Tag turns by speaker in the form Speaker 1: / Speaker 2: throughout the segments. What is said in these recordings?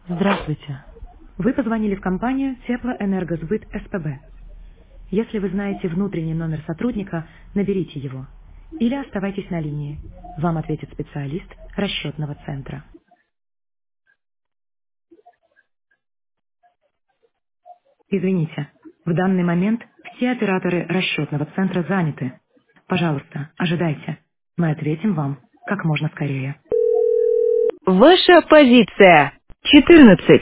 Speaker 1: Здравствуйте. Вы позвонили в компанию Теплоэнергосбыт СПБ. Если вы знаете внутренний номер сотрудника, наберите его. Или оставайтесь на линии. Вам ответит специалист расчетного центра. Извините, в данный момент все операторы расчетного центра заняты. Пожалуйста, ожидайте. Мы ответим вам как можно скорее. Ваша позиция 14.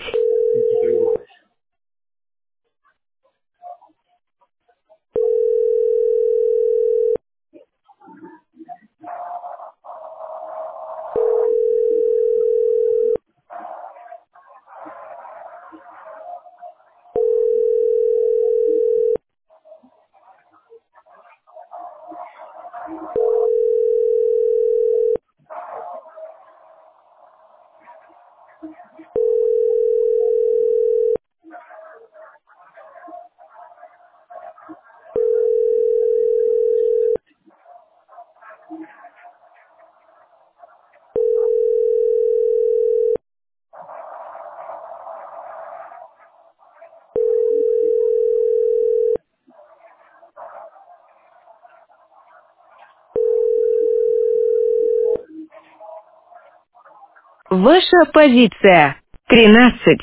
Speaker 1: Ваша позиция 13.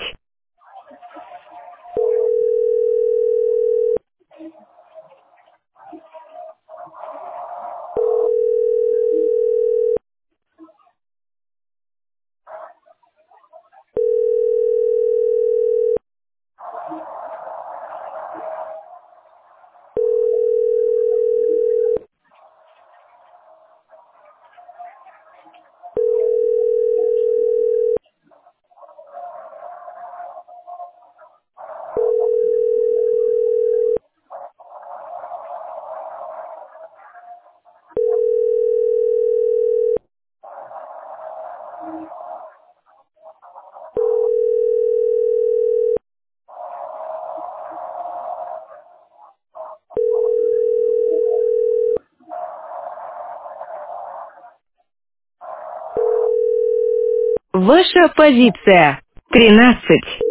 Speaker 1: Ваша позиция 13.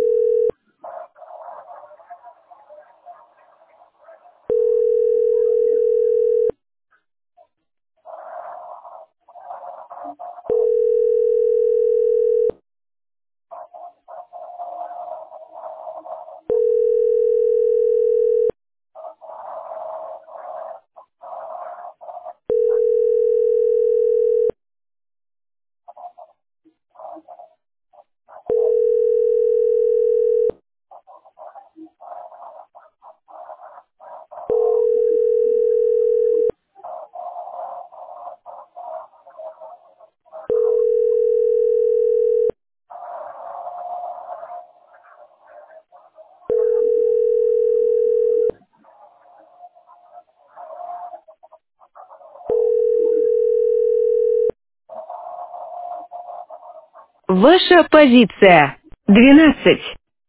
Speaker 1: Ваша позиция 12.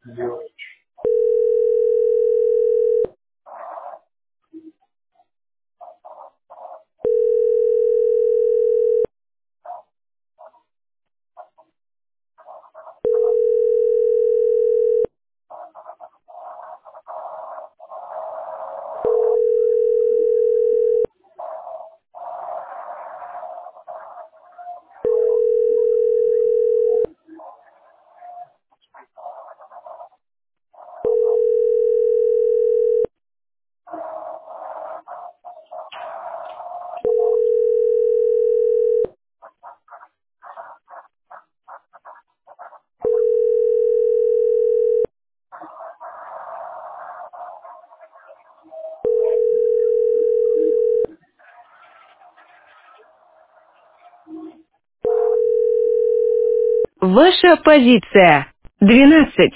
Speaker 1: Ваша позиция 12.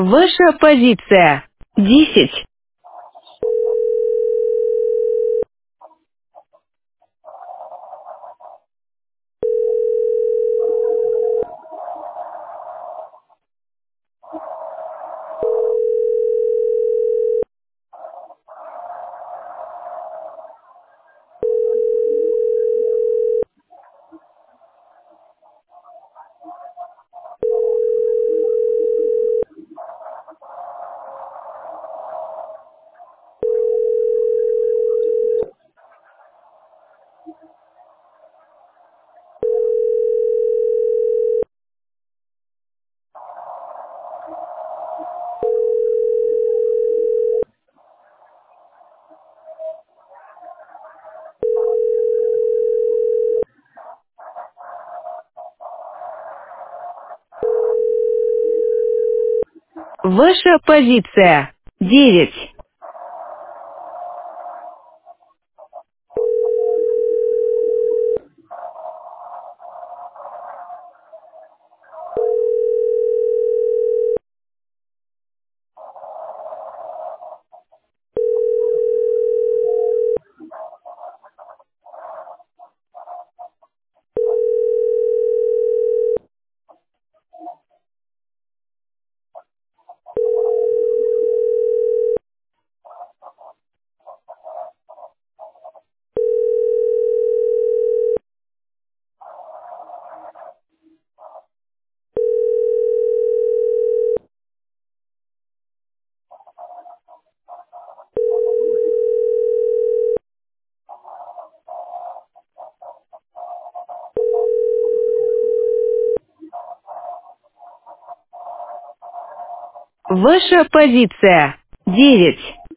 Speaker 2: Ваша позиция 10. Ваша позиция 9. Ваша позиция 9.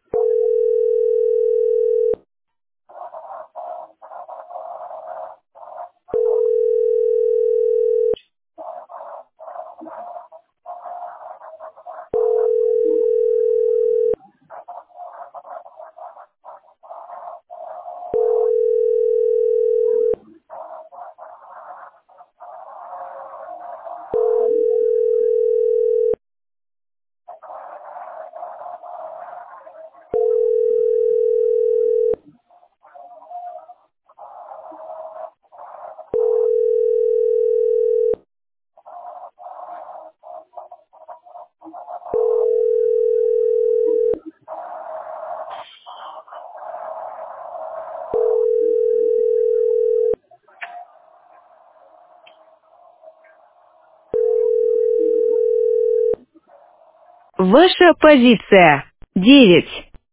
Speaker 2: Ваша позиция 9.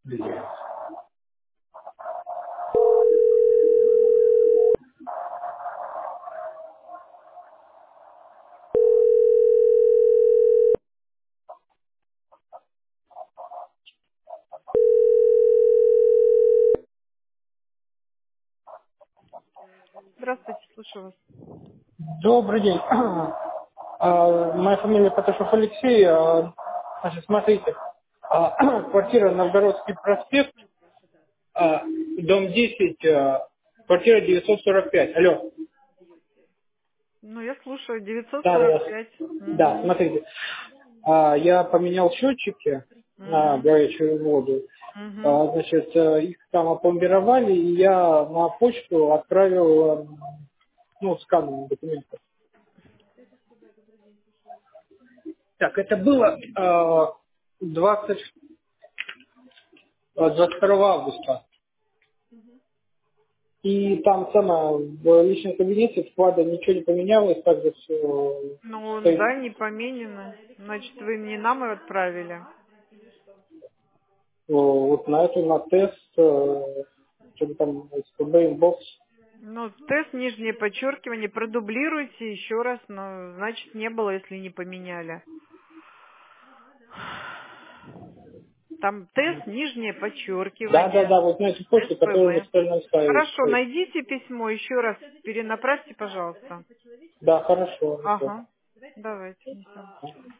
Speaker 3: Здравствуйте, слушаю вас.
Speaker 4: Добрый день. Моя фамилия Паташов Алексей. Значит, смотрите, квартира Новгородский проспект, дом 10, квартира 945. Алло.
Speaker 3: Ну, я слушаю.
Speaker 4: Да, да, да.
Speaker 3: 945.
Speaker 4: Да,
Speaker 3: Угу.
Speaker 4: смотрите. Я поменял счетчики на
Speaker 3: Угу.
Speaker 4: горячую воду.
Speaker 3: Угу.
Speaker 4: Значит, их там опломбировали, и я на почту отправил, ну, скан документов. Так, это было 22 августа. И там сама в личном кабинете вклада ничего не поменялось, также все
Speaker 3: Ну,
Speaker 4: стоит
Speaker 3: да, не поменено. Значит, вы не нам ее отправили.
Speaker 4: вот на эту, на тест, что-то там, СПБ, инбокс.
Speaker 3: Ну, тест, нижнее подчеркивание, продублируйте еще раз, но, значит, не было, если не поменяли. Там тест, нижнее подчеркивание,
Speaker 4: Да, вот на эту почту, которую вы
Speaker 3: СПБ.
Speaker 4: сказали ставить.
Speaker 3: Хорошо, найдите письмо, еще раз перенаправьте, пожалуйста.
Speaker 4: Да, хорошо.
Speaker 3: Ага, давайте, несем.